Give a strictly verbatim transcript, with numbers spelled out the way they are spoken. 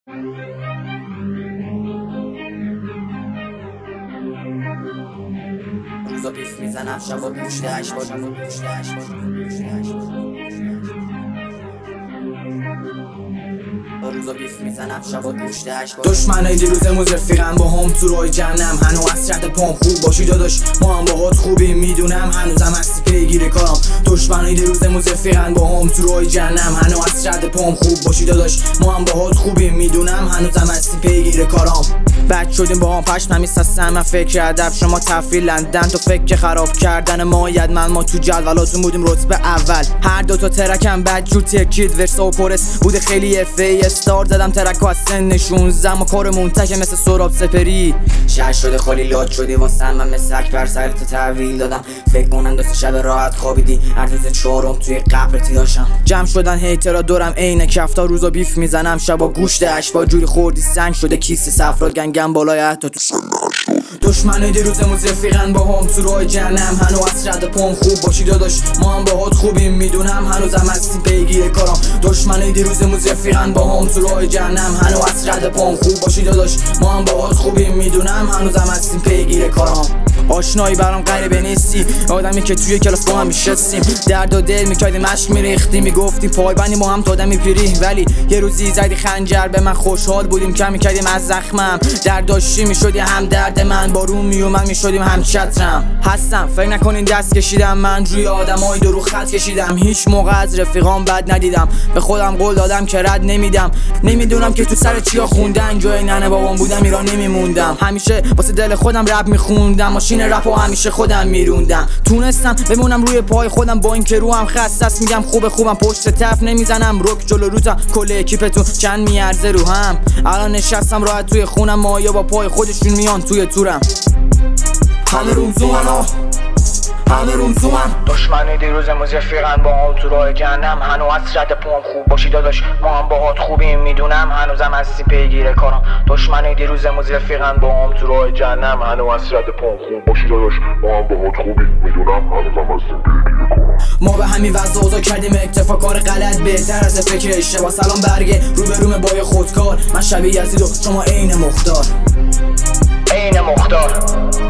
روزا بیف میزنم شبا گوشتش باشم گوشتش روزا بیف میزنم شبا گوشتش دشمنای دیروزمون رفیقم با هم تو راه جهنم. هنو از شرط پام خوب باشی داداش، ما هم باهات خوبیم میدونم، هنوزم هستی پیگیر کارم. دشمنای دیروزمون رفیقم با هم تو راه جهنم. هنو از شرط پام خوب باشی داداش، ما هم باهات خوبیم میدونم، هنوزم هستی پیگیر کارم. بد شدیم با هم پشت نمیستم، من فکر ادب شما تفریل لندن تو فکر خراب کردن ما ید من ما تو جدولاتون بودیم رتبه اول. هر دو تا ترکم بد جور تکید ورسا و کورس بوده خیلی افی استار زدم ترک و از سن شونزده ما کارمون تکه مثل سراب سپری. شهر شده خالی لاد شدی واسم، من مثل اک بر سرت تحویل دادم. فکر کنم دو سه شب راحت خوابیدی، هر روز چهارم توی قبرتی داشتم. جمع شدن هیترا دورم عین کفتا، روزا بیف میزنم شبا گوشت اشبا جوری خوردی سنگ شده کیسه صفرات گنگم بالای حتی تو دشمنای دیروزمون رفیقن با هم تو راه جهنم. هنو از رد پام خوب باشی داداش، ما هم باهات خوبیم میدونم، هنوزم هستی پیگیر کارم. دشمنای دیروزمون رفیقن با هم تو راه جهنم. هنو از رد پام خوب باشی داداش، ما هم باهات خوبیم میدونم، هنوزم هستی پیگیر کارم. آشنایی برام غریبه نیستی، آدمی که توی کلاس با هم میشستیم، درد و دل میکردیم عشق میریختیم، میگفتی پایبندی با هم تا آدمی پیری. ولی یه روزی زدی خنجر به من، خوشحال بودیم کم میکردیم از زخمم، درد داشتی میشدی هم درد من، بارون میومد میشدیم هم چترم. هستم فکر نکنین دست کشیدم، من روی آدمای دو رو خط کشیدم، هیچ موقع از رفیقام بد ندیدم، به خودم قول دادم که رد نمیدم. نمیدونم که تو سر چیا خوندن، جای ننه بابام بودم ایران نمیموندم، همیشه واسه دل خودم رپ میخوندم، ماشین رپو همیشه خودم میروندم. تونستم بمونم روی پای خودم با اینکه روحم خسته است، میگم خوبه خوبم پشت تف نمیزنم، رک جلو روزم کل اکیپتون چند میارزه رو هم. الان نشستم راحت توی خونم، مایا با پای خودشون میان توی تورم. همه روم زومن همه روم زومن دشمنای دیروزمون رفیقن با هم تو راه جهنم. هنو از رد پام خوب باشی داداش، ما هم باهات خوبیم میدونم، هنوزم هستی پیگیر کارم. دشمنای دیروزمون رفیقن با هم تو راه جهنم. هنو از رد پام خوب باشی داداش، ما هم باهات خوبیم میدونم، هنوزم هستی پیگیر کارم. ما به همین وضع اوضاع کردیم اکتفا، کار غلط بهتر از فکر اشتباه. سلام برگه رو به روم بای خودکار، من شبیه یزید و شما عین مختار عین مختار.